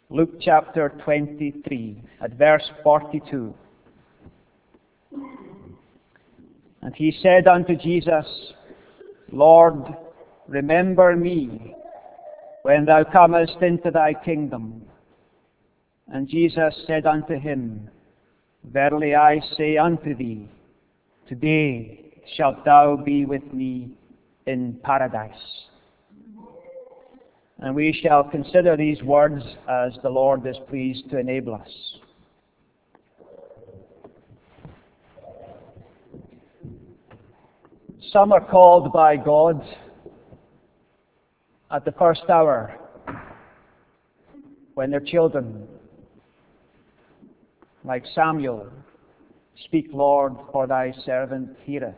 Luke chapter 23, at verse 42. And he said unto Jesus, Lord, remember me when thou comest into thy kingdom. And Jesus said unto him, Verily I say unto thee, today shalt thou be with me in paradise. And we shall consider these words as the Lord is pleased to enable us. Some are called by God at the first hour when they're children, like Samuel, Speak, Lord, for thy servant heareth.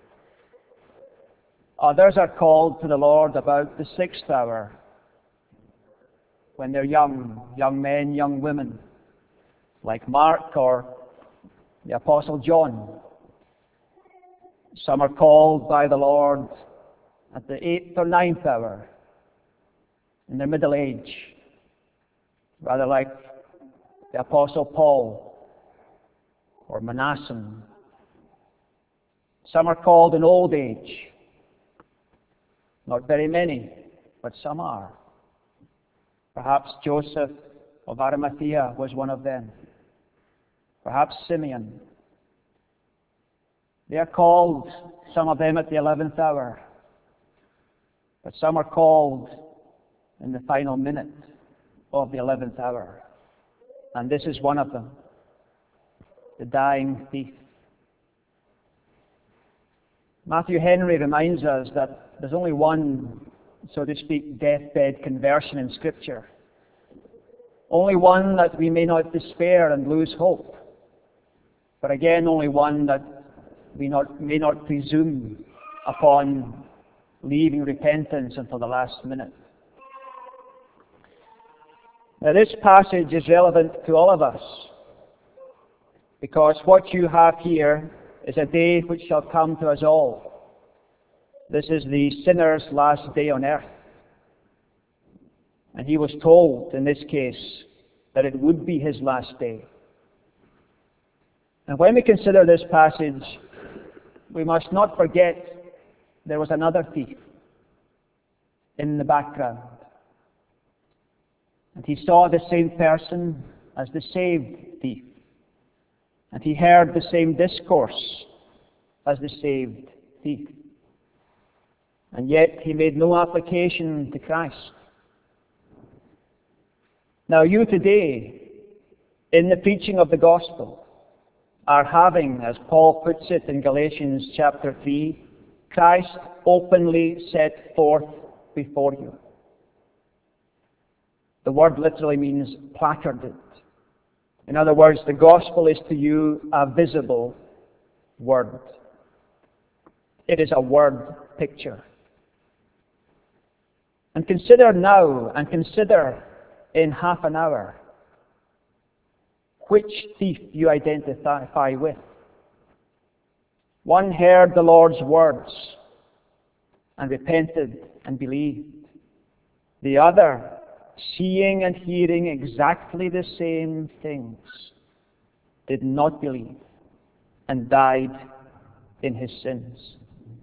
Others are called to the Lord about the 6th hour, when they're young men, young women, like Mark or the Apostle John. Some are called by the Lord at the 8th or 9th hour, in their middle age, rather like the Apostle Paul or Manasseh. Some are called in old age. Not very many, but some are. Perhaps Joseph of Arimathea was one of them. Perhaps Simeon. They are called, some of them at the 11th hour. But some are called in the final minute of the 11th hour. And this is one of them, the dying thief. Matthew Henry reminds us that there's only one, so to speak, deathbed conversion in Scripture. Only one that we may not despair and lose hope. But again, only one that we may not presume upon leaving repentance until the last minute. Now, this passage is relevant to all of us, because what you have here is a day which shall come to us all. This is the sinner's last day on earth. And he was told, in this case, that it would be his last day. And when we consider this passage, we must not forget there was another thief in the background. And he saw the same person as the saved thief. And he heard the same discourse as the saved thief. And yet he made no application to Christ. Now you today, in the preaching of the gospel, are having, as Paul puts it in Galatians chapter 3, Christ openly set forth before you. The word literally means placarded. In other words, the gospel is to you a visible word. It is a word picture. And consider now, and consider in half an hour, which thief you identify with. One heard the Lord's words and repented and believed. The other, seeing and hearing exactly the same things, did not believe and died in his sins.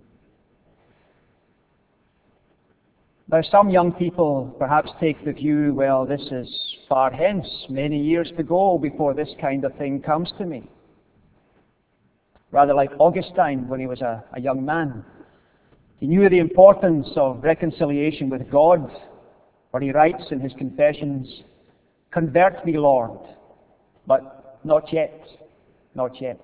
Now, some young people perhaps take the view, well, this is far hence, many years to go before this kind of thing comes to me. Rather like Augustine when he was a young man. He knew the importance of reconciliation with God, where he writes in his Confessions, Convert me, Lord, but not yet, not yet.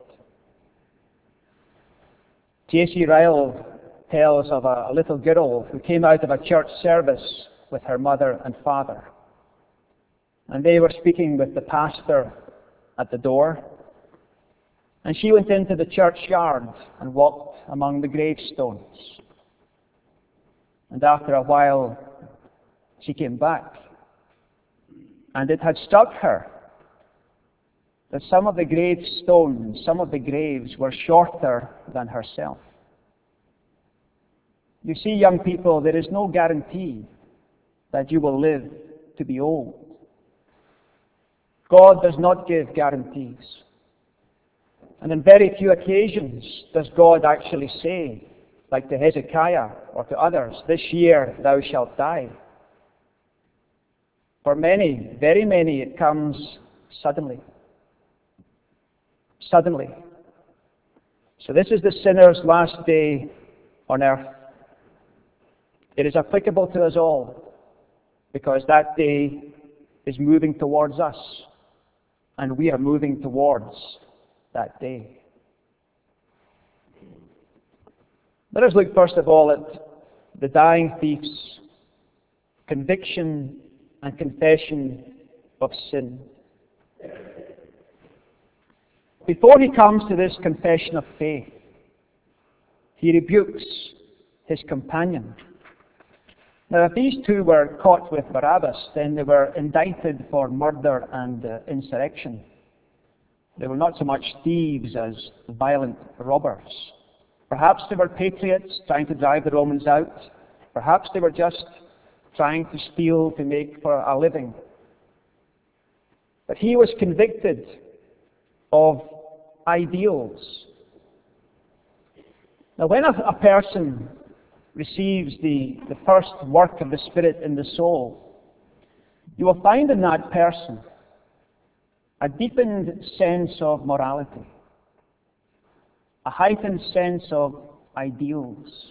J.C. Ryle tells of a little girl who came out of a church service with her mother and father. And they were speaking with the pastor at the door. And she went into the churchyard and walked among the gravestones. And after a while, she came back. And it had struck her that some of the gravestones, some of the graves were shorter than herself. You see, young people, there is no guarantee that you will live to be old. God does not give guarantees. And on very few occasions does God actually say, like to Hezekiah or to others, "This year thou shalt die." For many, very many, it comes suddenly. Suddenly. So this is the sinner's last day on earth. It is applicable to us all, because that day is moving towards us, and we are moving towards that day. Let us look first of all at the dying thief's conviction and confession of sin. Before he comes to this confession of faith, he rebukes his companion. Now, if these two were caught with Barabbas, then they were indicted for murder and insurrection. They were not so much thieves as violent robbers. Perhaps they were patriots trying to drive the Romans out. Perhaps they were just trying to steal to make for a living. But he was convicted of ideals. Now, when a person receives the first work of the Spirit in the soul, you will find in that person a deepened sense of morality, a heightened sense of ideals,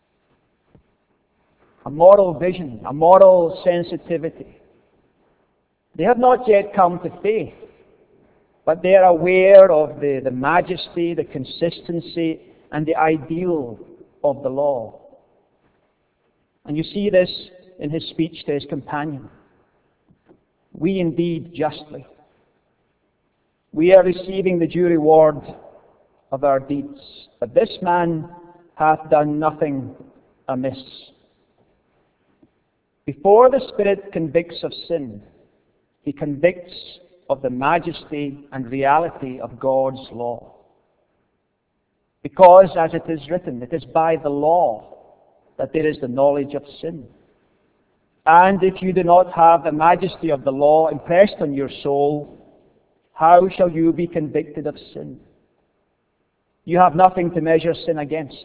a moral vision, a moral sensitivity. They have not yet come to faith, but they are aware of the majesty, the consistency, and the ideal of the law. And you see this in his speech to his companion. We indeed justly. We are receiving the due reward of our deeds. But this man hath done nothing amiss. Before the Spirit convicts of sin, he convicts of the majesty and reality of God's law. Because, as it is written, it is by the law that there is the knowledge of sin. And if you do not have the majesty of the law impressed on your soul, how shall you be convicted of sin? You have nothing to measure sin against.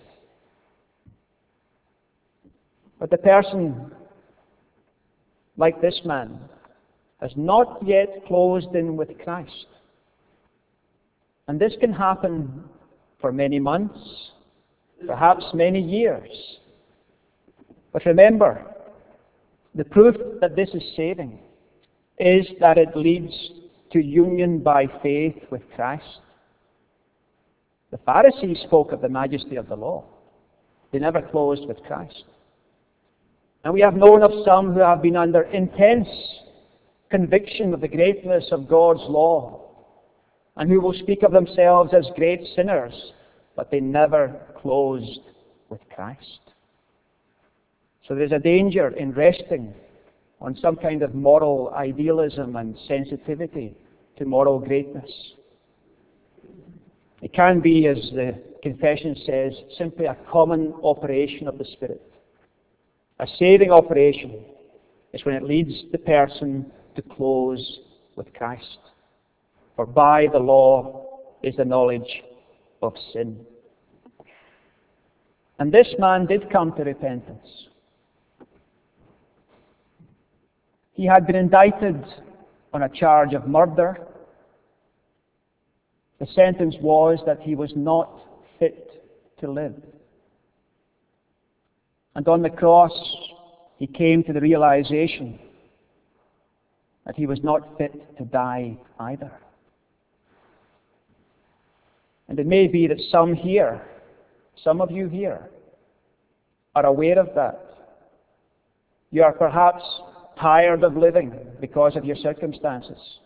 But the person, like this man, has not yet closed in with Christ. And this can happen for many months, perhaps many years. But remember, the proof that this is saving is that it leads to union by faith with Christ. The Pharisees spoke of the majesty of the law. They never closed with Christ. And we have known of some who have been under intense conviction of the greatness of God's law, and who will speak of themselves as great sinners, but they never closed with Christ. So there's a danger in resting on some kind of moral idealism and sensitivity to moral greatness. It can be, as the confession says, simply a common operation of the Spirit. A saving operation is when it leads the person to close with Christ. For by the law is the knowledge of sin. And this man did come to repentance. He had been indicted on a charge of murder. The sentence was that he was not fit to live. And on the cross, he came to the realization that he was not fit to die either. And it may be that some here, some of you here, are aware of that. You are perhaps tired of living because of your circumstances.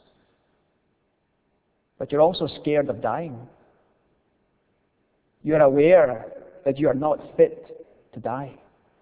But you're also scared of dying. You're aware that you are not fit to die.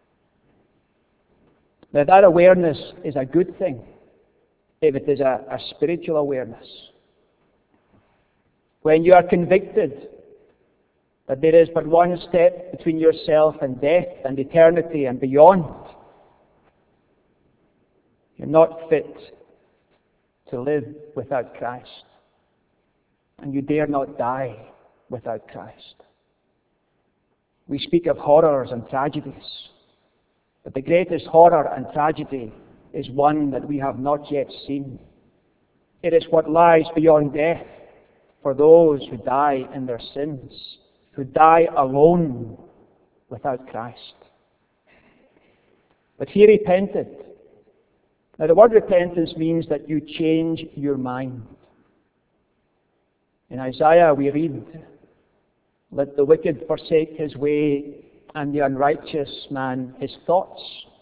Now, that awareness is a good thing if it is a spiritual awareness. When you are convicted that there is but one step between yourself and death and eternity and beyond, you're not fit to live without Christ. And you dare not die without Christ. We speak of horrors and tragedies, but the greatest horror and tragedy is one that we have not yet seen. It is what lies beyond death for those who die in their sins, who die alone without Christ. But he repented. Now the word repentance means that you change your mind. In Isaiah we read, "Let the wicked forsake his way, and the unrighteous man his thoughts."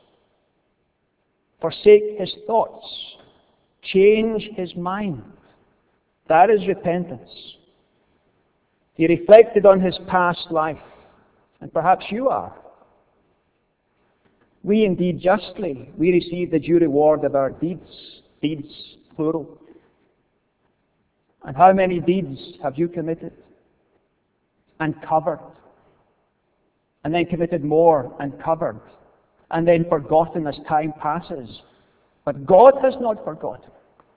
Forsake his thoughts. Change his mind. That is repentance. He reflected on his past life, and perhaps you are. We indeed justly, we receive the due reward of our deeds. Deeds, plural. And how many deeds have you committed? And covered. And then committed more and covered. And then forgotten as time passes. But God has not forgotten.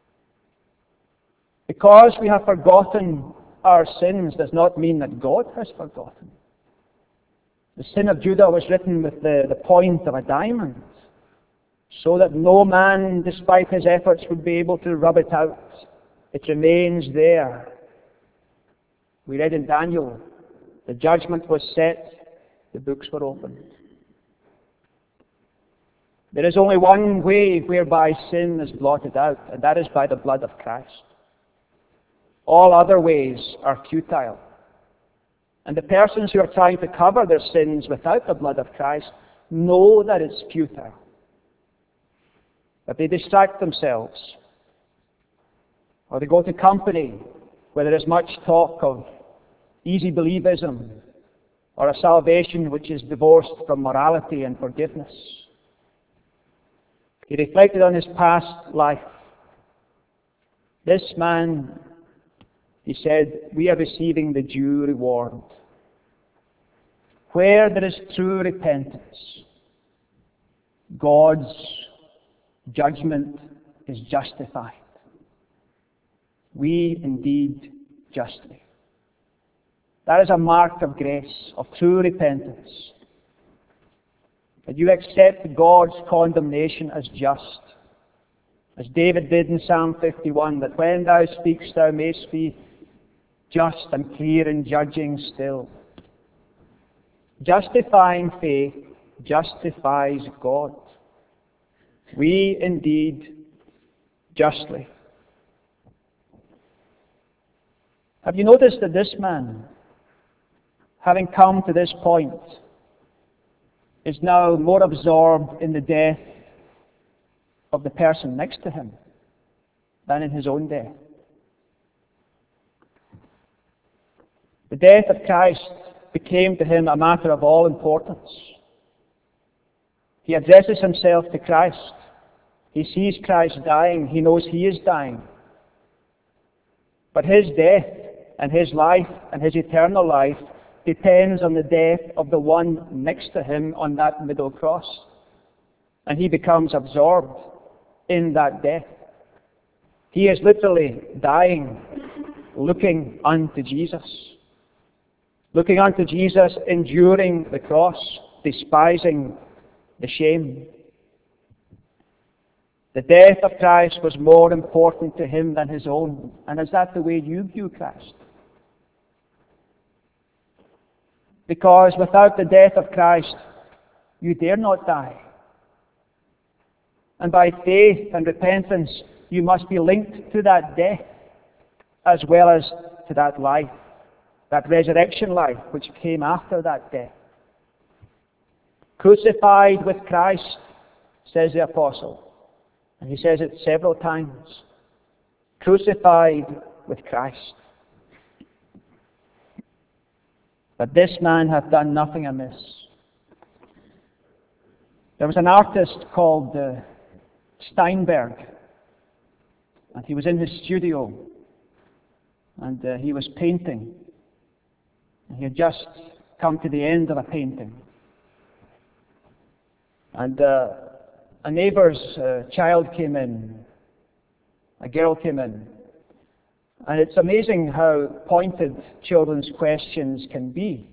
Because we have forgotten our sins does not mean that God has forgotten. The sin of Judah was written with the point of a diamond, so that no man, despite his efforts, would be able to rub it out. It remains there. We read in Daniel, the judgment was set, the books were opened. There is only one way whereby sin is blotted out, and that is by the blood of Christ. All other ways are futile. And the persons who are trying to cover their sins without the blood of Christ know that it's futile. But they distract themselves. Or they go to company where there is much talk of easy believism, or a salvation which is divorced from morality and forgiveness. He reflected on his past life. This man, he said, we are receiving the due reward. Where there is true repentance, God's judgment is justified. We indeed justly. That is a mark of grace, of true repentance. That you accept God's condemnation as just. As David did in Psalm 51, that when thou speakst, thou mayst be just and clear in judging still. Justifying faith justifies God. We indeed justly. Have you noticed that this man, having come to this point, is now more absorbed in the death of the person next to him than in his own death? The death of Christ became to him a matter of all importance. He addresses himself to Christ. He sees Christ dying. He knows he is dying. But his death and his life and his eternal life depends on the death of the one next to him on that middle cross. And he becomes absorbed in that death. He is literally dying, looking unto Jesus. Looking unto Jesus, enduring the cross, despising the shame. The death of Christ was more important to him than his own. And is that the way you view Christ? Because without the death of Christ, you dare not die. And by faith and repentance, you must be linked to that death as well as to that life, that resurrection life which came after that death. Crucified with Christ, says the apostle. And he says it several times. Crucified with Christ. But this man hath done nothing amiss. There was an artist called Steinberg, and he was in his studio, and he was painting. He had just come to the end of a painting. And a neighbour's child came in, A girl came in. And it's amazing how pointed children's questions can be.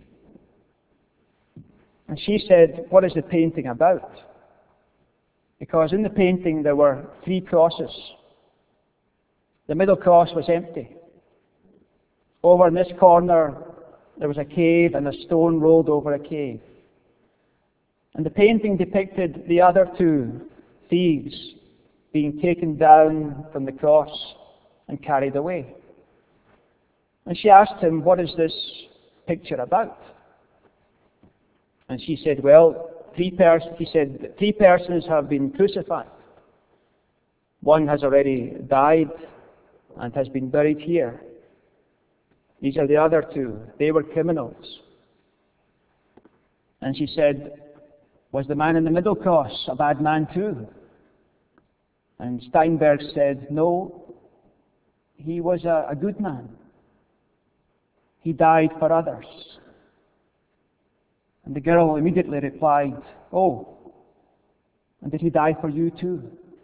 And she said, "What is the painting about?" Because in the painting there were 3 crosses. The middle cross was empty. Over in this corner there was a cave and a stone rolled over a cave. And the painting depicted the other 2 thieves being taken down from the cross and carried away. And she asked him, "What is this picture about?" And she said, "Well, he said, 3 persons have been crucified. One has already died and has been buried here. These are the other 2. They were criminals." And she said, "Was the man in the middle cross a bad man too?" And Steinberg said, "No, he was a good man. He died for others." And the girl immediately replied, "Oh, and did he die for you too?"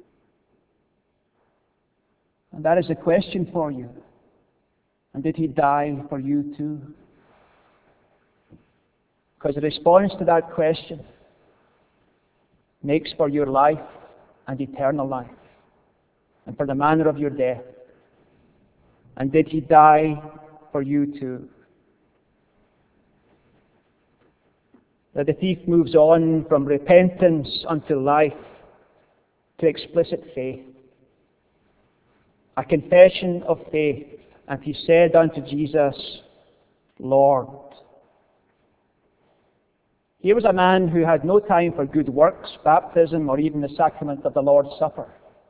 And that is a question for you. And did he die for you too? Because the response to that question makes for your life and eternal life, and for the manner of your death. And did he die for you too? That the thief moves on from repentance unto life to explicit faith. A confession of faith. And he said unto Jesus, "Lord." He was a man who had no time for good works, baptism, or even the sacrament of the Lord's Supper.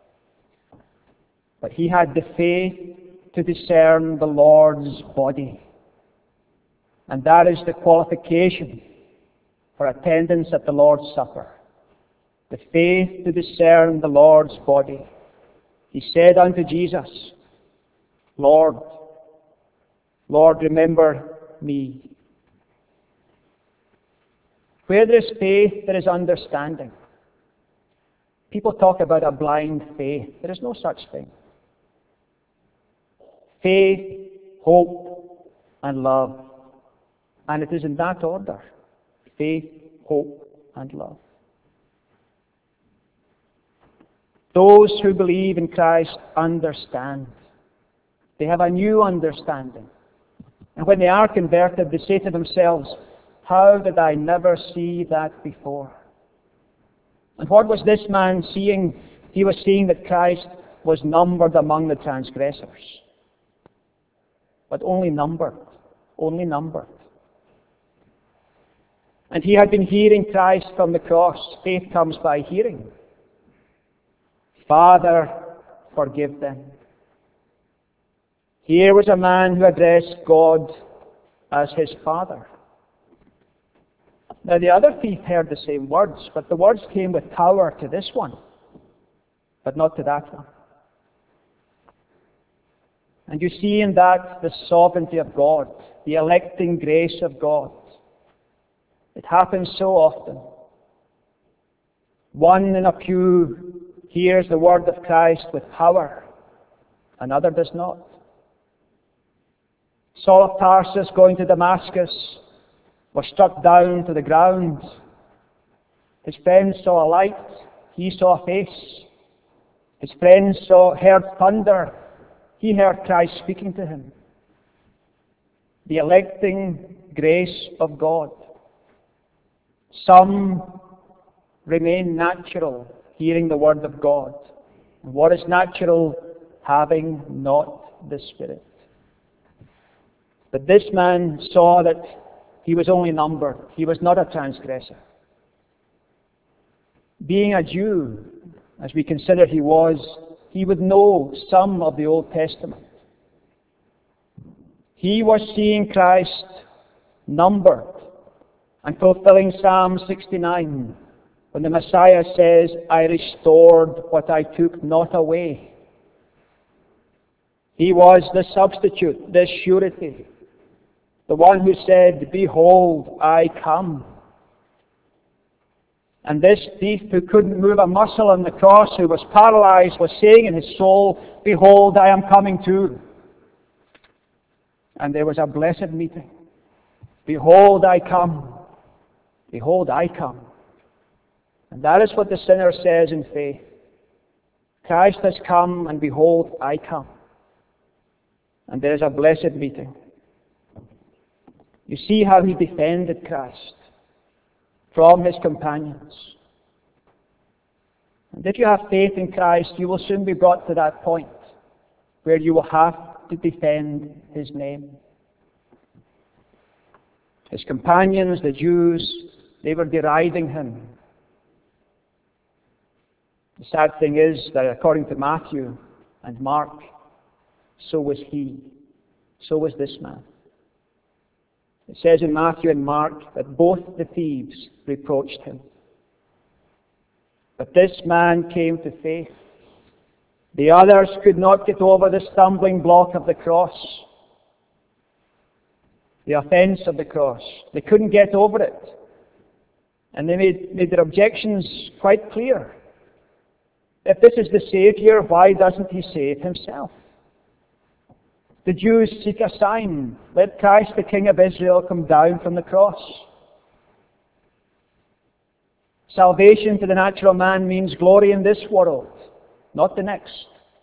But he had the faith to discern the Lord's body. And that is the qualification for attendance at the Lord's Supper. The faith to discern the Lord's body. He said unto Jesus, "Lord, Lord, remember me." Where there is faith, there is understanding. People talk about a blind faith. There is no such thing. Faith, hope, and love. And it is in that order. Faith, hope, and love. Those who believe in Christ understand. They have a new understanding. And when they are converted, they say to themselves, "How did I never see that before?" And what was this man seeing? He was seeing that Christ was numbered among the transgressors. But only numbered. Only numbered. And he had been hearing Christ from the cross. Faith comes by hearing. "Father, forgive them." Here was a man who addressed God as his Father. Now the other thief heard the same words, but the words came with power to this one, but not to that one. And you see in that the sovereignty of God, the electing grace of God. It happens so often. One in a pew hears the word of Christ with power, another does not. Saul of Tarsus, going to Damascus, was struck down to the ground. His friends saw a light, he saw a face. His friends heard thunder, he heard Christ speaking to him. The electing grace of God. Some remain natural, hearing the word of God. And what is natural? Having not the Spirit. But this man saw that he was only numbered. He was not a transgressor. Being a Jew, as we consider he was, he would know some of the Old Testament. He was seeing Christ numbered and fulfilling Psalm 69 when the Messiah says, "I restored what I took not away." He was the substitute, the surety, the one who said, "Behold, I come." And this thief, who couldn't move a muscle on the cross, who was paralyzed, was saying in his soul, "Behold, I am coming too." And there was a blessed meeting. "Behold, I come. Behold, I come." And that is what the sinner says in faith. Christ has come, and behold, I come. And there is a blessed meeting. You see how he defended Christ from his companions. And if you have faith in Christ, you will soon be brought to that point where you will have to defend his name. His companions, the Jews, they were deriding him. The sad thing is that according to Matthew and Mark, so was he. So was this man. It says in Matthew and Mark that both the thieves reproached him. But this man came to faith. The others could not get over the stumbling block of the cross, the offense of the cross. They couldn't get over it. And they made their objections quite clear. If this is the Savior, why doesn't he save himself? The Jews seek a sign. Let Christ, the King of Israel, come down from the cross. Salvation to the natural man means glory in this world, not the next.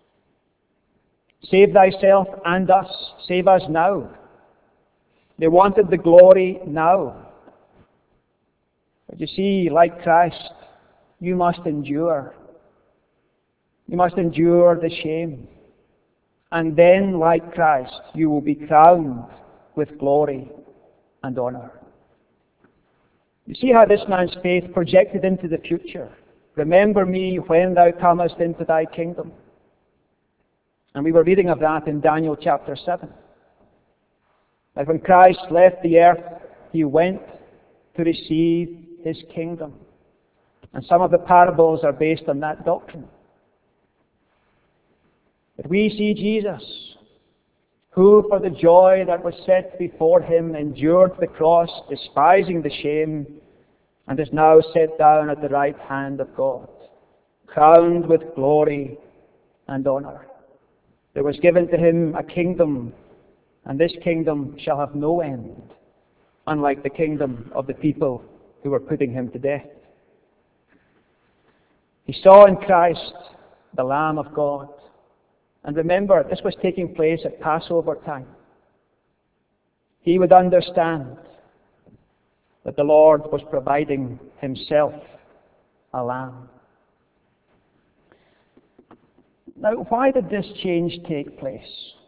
Save thyself and us. Save us now. They wanted the glory now. But you see, like Christ, you must endure. You must endure the shame. And then, like Christ, you will be crowned with glory and honor. You see how this man's faith projected into the future. Remember me when thou comest into thy kingdom. And we were reading of that in Daniel chapter 7. That when Christ left the earth, he went to receive his kingdom. And some of the parables are based on that doctrine. But we see Jesus, who for the joy that was set before him endured the cross, despising the shame, and is now set down at the right hand of God, crowned with glory and honor. There was given to him a kingdom, and this kingdom shall have no end, unlike the kingdom of the people who were putting him to death. He saw in Christ the Lamb of God. And remember, this was taking place at Passover time. He would understand that the Lord was providing himself a lamb. Now, why did this change take place?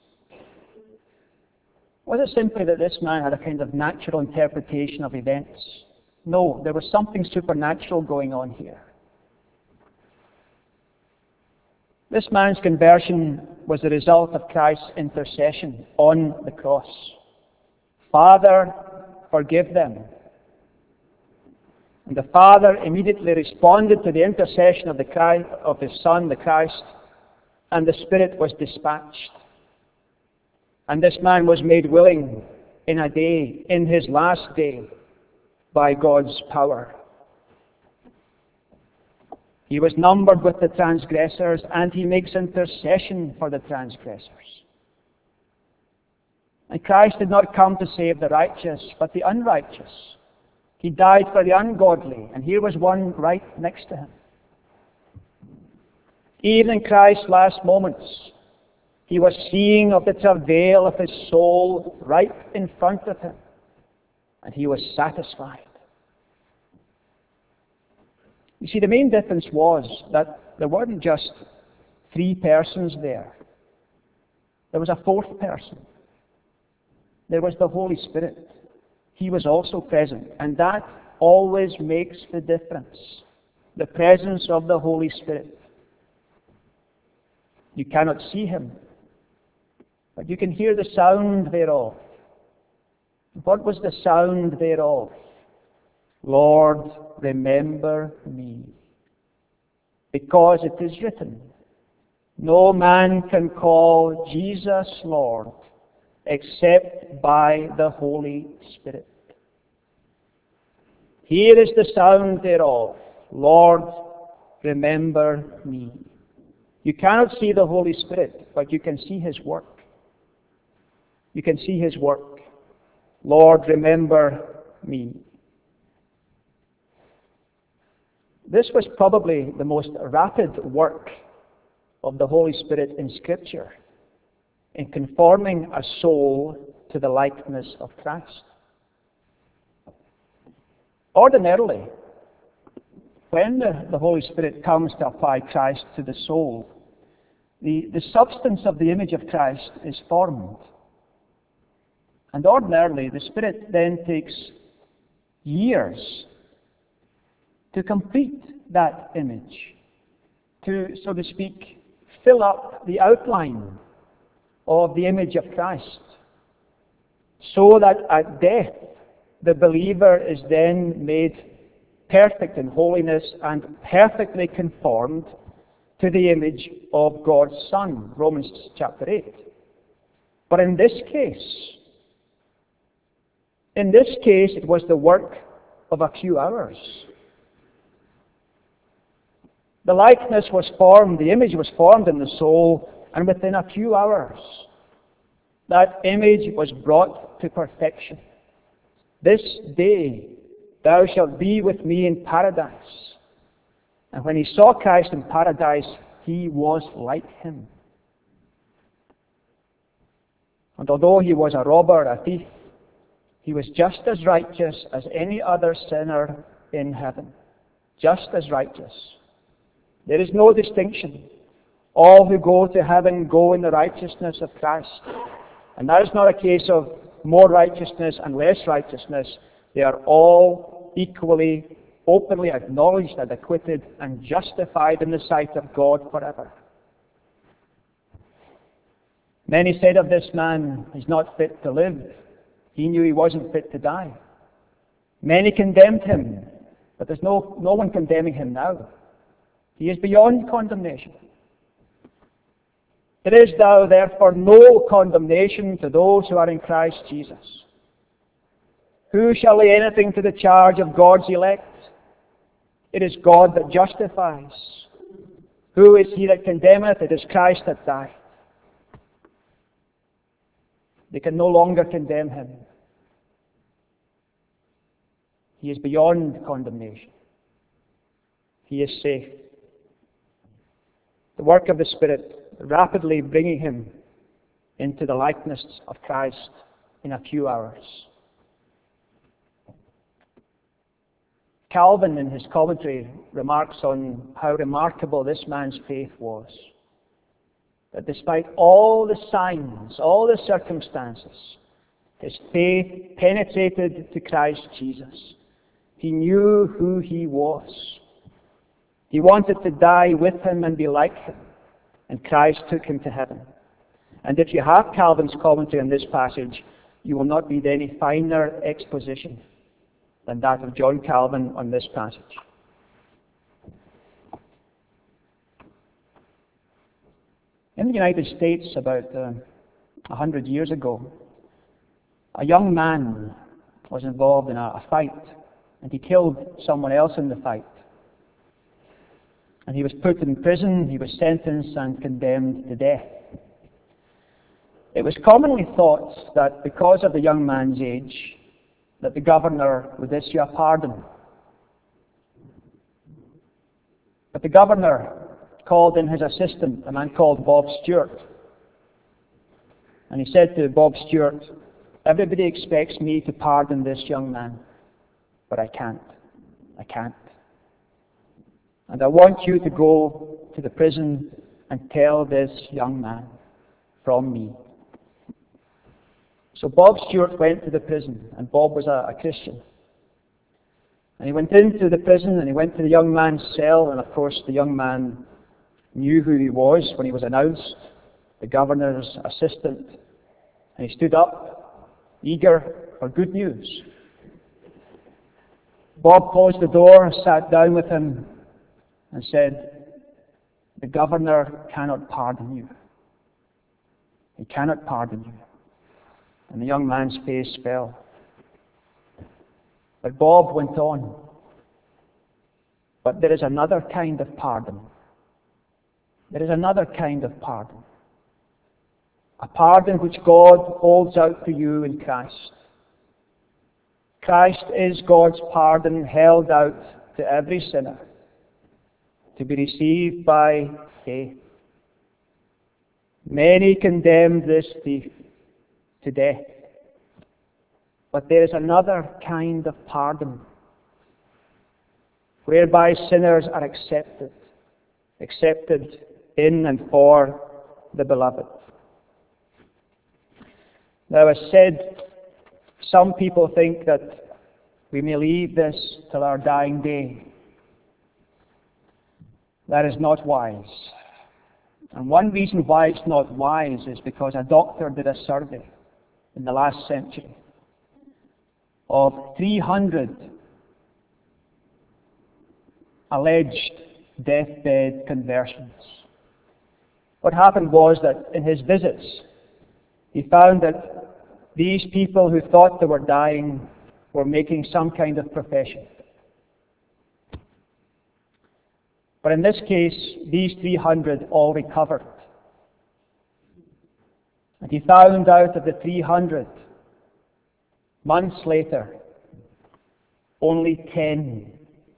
Was it simply that this man had a kind of natural interpretation of events? No, there was something supernatural going on here. This man's conversion was the result of Christ's intercession on the cross. Father, forgive them. And the Father immediately responded to the intercession of his Son, the Christ, and the Spirit was dispatched. And this man was made willing in a day, in his last day, by God's power. He was numbered with the transgressors, and he makes intercession for the transgressors. And Christ did not come to save the righteous, but the unrighteous. He died for the ungodly, and here was one right next to him. Even in Christ's last moments, he was seeing of the travail of his soul right in front of him, and he was satisfied. You see, the main difference was that there weren't just three persons there. There was a fourth person. There was the Holy Spirit. He was also present, and that always makes the difference. The presence of the Holy Spirit. You cannot see him, but you can hear the sound thereof. What was the sound thereof? Lord, remember me. Because it is written, no man can call Jesus Lord except by the Holy Spirit. Here is the sound thereof. Lord, remember me. You cannot see the Holy Spirit, but you can see His work. You can see His work. Lord, remember me. This was probably the most rapid work of the Holy Spirit in Scripture, in conforming a soul to the likeness of Christ. Ordinarily, when the Holy Spirit comes to apply Christ to the soul, the substance of the image of Christ is formed. And ordinarily, the Spirit then takes years to complete that image, to, so to speak, fill up the outline of the image of Christ, so that at death the believer is then made perfect in holiness and perfectly conformed to the image of God's Son, Romans chapter 8. But in this case, it was the work of a few hours. The likeness was formed, the image was formed in the soul, and within a few hours, that image was brought to perfection. This day thou shalt be with me in paradise. And when he saw Christ in paradise, he was like him. And although he was a robber, a thief, he was just as righteous as any other sinner in heaven. Just as righteous. There is no distinction. All who go to heaven go in the righteousness of Christ. And that is not a case of more righteousness and less righteousness. They are all equally, openly acknowledged and acquitted and justified in the sight of God forever. Many said of this man, he's not fit to live. He knew he wasn't fit to die. Many condemned him, but there's no one condemning him now. He is beyond condemnation. There is now, therefore, no condemnation to those who are in Christ Jesus. Who shall lay anything to the charge of God's elect? It is God that justifies. Who is he that condemneth? It is Christ that died. They can no longer condemn him. He is beyond condemnation. He is safe. The work of the Spirit rapidly bringing him into the likeness of Christ in a few hours. Calvin, in his commentary, remarks on how remarkable this man's faith was. That despite all the signs, all the circumstances, his faith penetrated to Christ Jesus. He knew who he was. He wanted to die with him and be like him. And Christ took him to heaven. And if you have Calvin's commentary on this passage, you will not need any finer exposition than that of John Calvin on this passage. In the United States, about 100 years ago, a young man was involved in a fight, and he killed someone else in the fight. And he was put in prison, he was sentenced and condemned to death. It was commonly thought that because of the young man's age, that the governor would issue a pardon. But the governor called in his assistant, a man called Bob Stewart. And he said to Bob Stewart, "Everybody expects me to pardon this young man, but I can't. I can't. And I want you to go to the prison and tell this young man from me." So Bob Stewart went to the prison, and Bob was a Christian. And he went into the prison, and he went to the young man's cell, and of course the young man knew who he was when he was announced, the governor's assistant. And he stood up, eager for good news. Bob closed the door, sat down with him, and said, "The governor cannot pardon you. He cannot pardon you." And the young man's face fell. But Bob went on. But there is another kind of pardon. There is another kind of pardon. A pardon which God holds out to you in Christ. Christ is God's pardon held out to every sinner to be received by faith. Many condemned this thief to death. But there is another kind of pardon whereby sinners are accepted in and for the Beloved. Now, as said, some people think that we may leave this till our dying day. That is not wise. And one reason why it's not wise is because a doctor did a survey in the last century of 300 alleged deathbed conversions. What happened was that in his visits, he found that these people who thought they were dying were making some kind of profession. But in this case, these 300 all recovered. And he found out of the 300, months later, only 10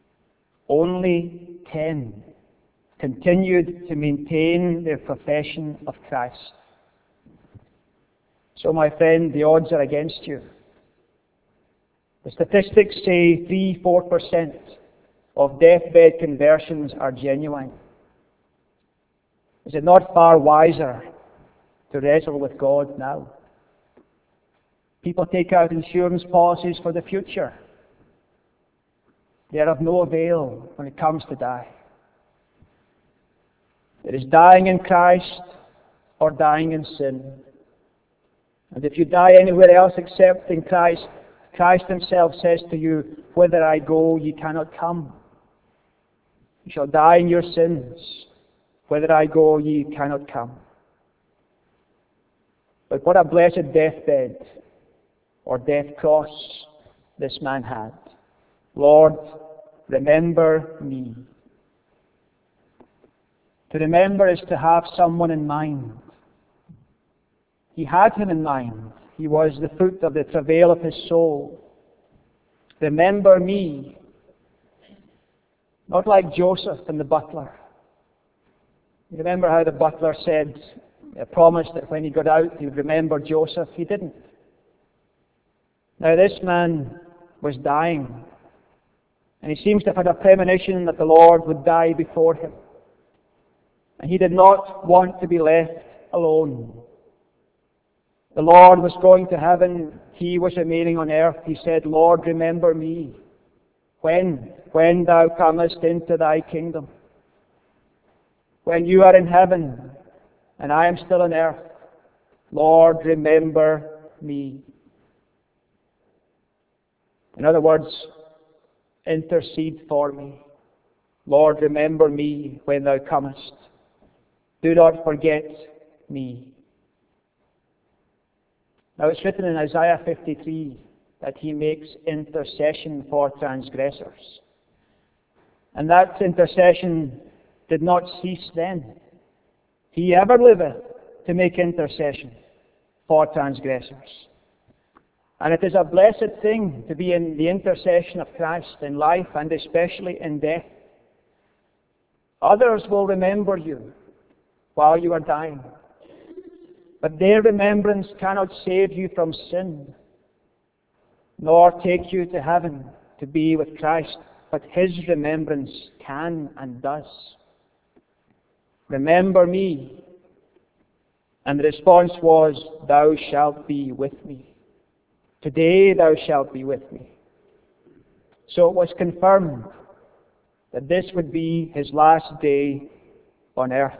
continued to maintain their profession of Christ. So, my friend, the odds are against you. The statistics say 3-4% of deathbed conversions are genuine. Is it not far wiser to wrestle with God now? People take out insurance policies for the future. They are of no avail when it comes to die. It is dying in Christ or dying in sin. And if you die anywhere else except in Christ, Christ himself says to you, "Whither I go, ye cannot come. You shall die in your sins. Whither I go, ye cannot come." But what a blessed deathbed or death cross this man had. Lord, remember me. To remember is to have someone in mind. He had him in mind. He was the fruit of the travail of his soul. Remember me. Not like Joseph and the butler. You remember how the butler said, promised that when he got out he would remember Joseph? He didn't. Now this man was dying. And he seems to have had a premonition that the Lord would die before him. And he did not want to be left alone. The Lord was going to heaven. He was remaining on earth. He said, "Lord, remember me. When thou comest into thy kingdom. When you are in heaven and I am still on earth. Lord, remember me." In other words, intercede for me. Lord, remember me when thou comest. Do not forget me. Now it's written in Isaiah 53 that he makes intercession for transgressors. And that intercession did not cease then. He ever liveth to make intercession for transgressors. And it is a blessed thing to be in the intercession of Christ in life and especially in death. Others will remember you while you are dying. But their remembrance cannot save you from sin, nor take you to heaven to be with Christ. But his remembrance can and does. Remember me. And the response was, "Thou shalt be with me. Today thou shalt be with me." So it was confirmed that this would be his last day on earth.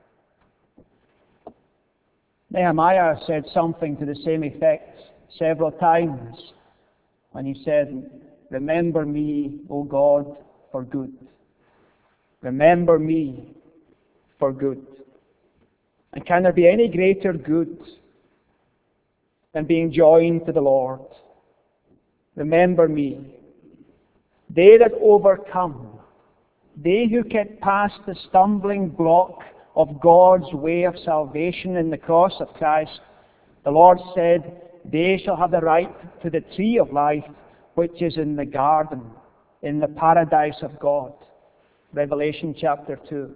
Nehemiah said something to the same effect several times when he said, "Remember me, O God, for good. Remember me for good." And can there be any greater good than being joined to the Lord? Remember me. They that overcome They who get past the stumbling block of God's way of salvation in the cross of Christ, the Lord said, they shall have the right to the tree of life, which is in the garden, in the paradise of God. Revelation chapter 2.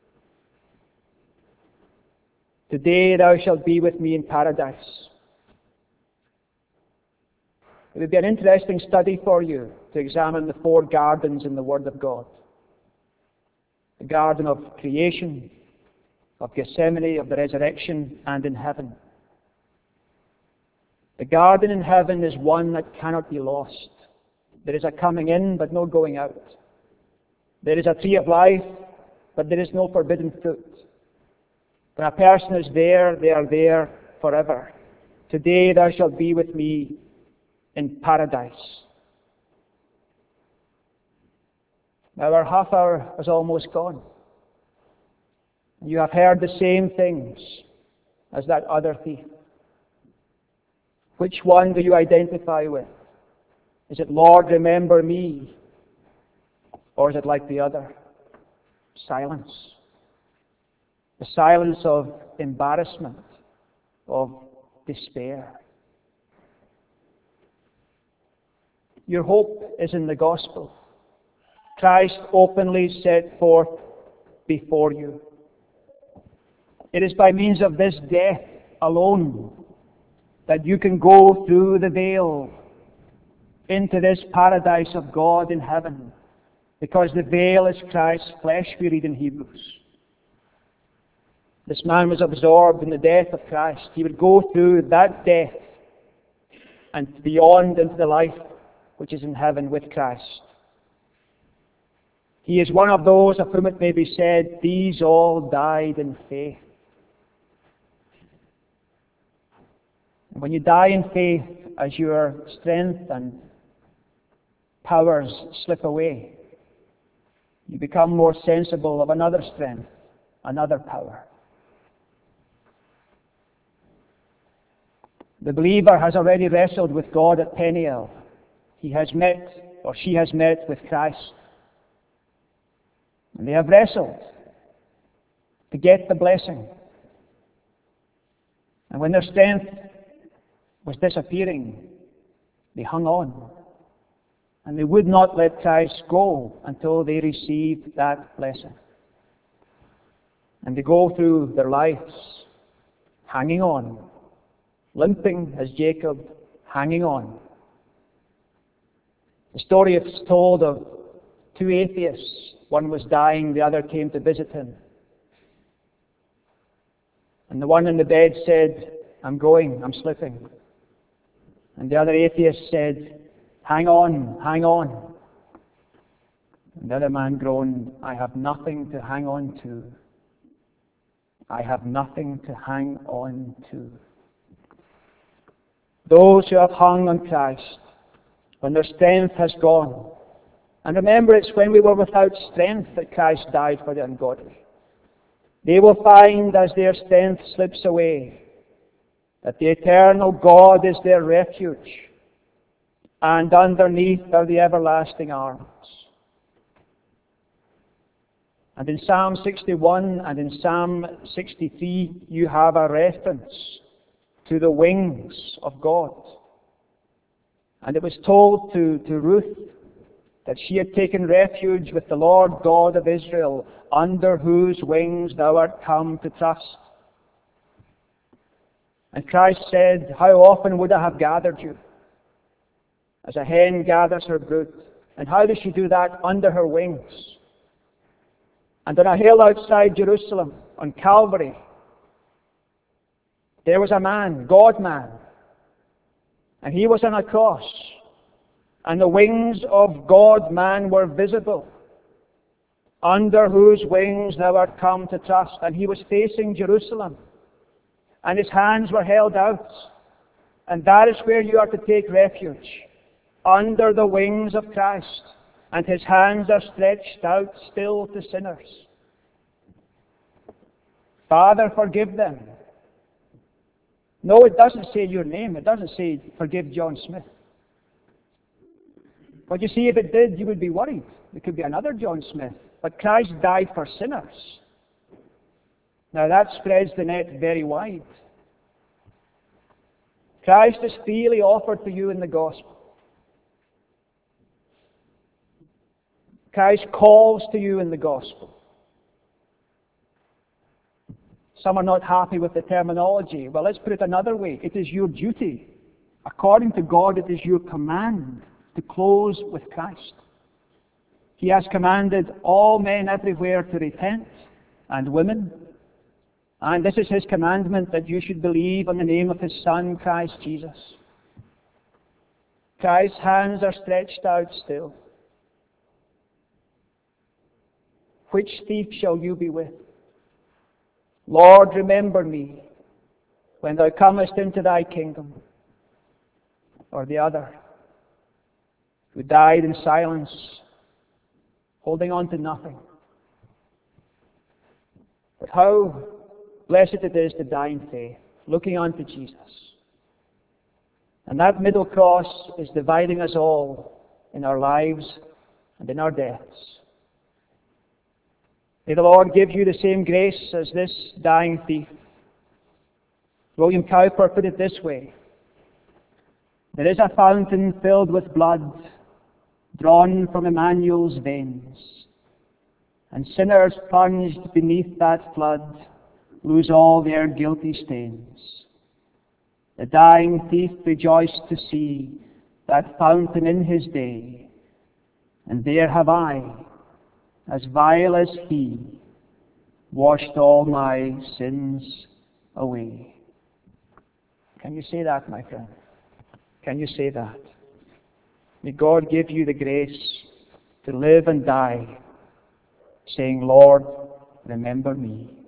Today thou shalt be with me in paradise. It would be an interesting study for you to examine the 4 gardens in the Word of God. The garden of creation, of Gethsemane, of the resurrection, and in heaven. The garden in heaven is one that cannot be lost. There is a coming in, but no going out. There is a tree of life, but there is no forbidden fruit. When a person is there, they are there forever. Today thou shalt be with me in paradise. Now our half hour is almost gone. You have heard the same things as that other thief. Which one do you identify with? Is it, Lord, remember me? Or is it like the other? Silence. The silence of embarrassment, of despair. Your hope is in the gospel. Christ openly set forth before you. It is by means of this death alone that you can go through the veil into this paradise of God in heaven. Because the veil is Christ's flesh, we read in Hebrews. This man was absorbed in the death of Christ. He would go through that death and beyond into the life which is in heaven with Christ. He is one of those of whom it may be said, these all died in faith. And when you die in faith, as your strength and powers slip away, you become more sensible of another strength, another power. The believer has already wrestled with God at Peniel. He has met, or she has met with Christ. And they have wrestled to get the blessing. And when their strength was disappearing, they hung on. And they would not let Christ go until they received that blessing. And they go through their lives hanging on, limping as Jacob, hanging on. The story is told of 2 atheists. One was dying, the other came to visit him. And the one in the bed said, I'm going, I'm slipping. And the other atheist said, hang on, hang on. And the other man groaned, I have nothing to hang on to. I have nothing to hang on to. Those who have hung on Christ, when their strength has gone, and remember, it's when we were without strength that Christ died for the ungodly. They will find as their strength slips away that the eternal God is their refuge, and underneath are the everlasting arms. And in Psalm 61 and in Psalm 63, you have a reference to the wings of God. And it was told to Ruth that she had taken refuge with the Lord God of Israel, under whose wings thou art come to trust. And Christ said, how often would I have gathered you, as a hen gathers her brood? And how does she do that? Under her wings. And on a hill outside Jerusalem, on Calvary, there was a man, God-man, and he was on a cross. And the wings of God-man were visible, under whose wings thou art come to trust. And he was facing Jerusalem, and his hands were held out. And that is where you are to take refuge, under the wings of Christ. And his hands are stretched out still to sinners. Father, forgive them. No, it doesn't say your name. It doesn't say, forgive John Smith. But you see, if it did, you would be worried. It could be another John Smith But Christ died for sinners. Now that spreads the net very wide. Christ is freely offered to you in the gospel. Christ calls to you in the gospel. Some are not happy with the terminology. Well, let's put it another way. It is your duty. According to God, it is your command to close with Christ. He has commanded all men everywhere to repent, and women. And this is His commandment, that you should believe on the name of His Son, Christ Jesus. Christ's hands are stretched out still. Which thief shall you be with? Lord, remember me when thou comest into thy kingdom. Or the other, who died in silence, holding on to nothing. But how blessed it is to die in faith, looking unto Jesus. And that middle cross is dividing us all in our lives and in our deaths. May the Lord give you the same grace as this dying thief. William Cowper put it this way: there is a fountain filled with blood, drawn from Emmanuel's veins, and sinners plunged beneath that flood lose all their guilty stains. The dying thief rejoiced to see that fountain in his day, and there have I, as vile as he, washed all my sins away. Can you say that, my friend? Can you say that? May God give you the grace to live and die, saying, Lord, remember me.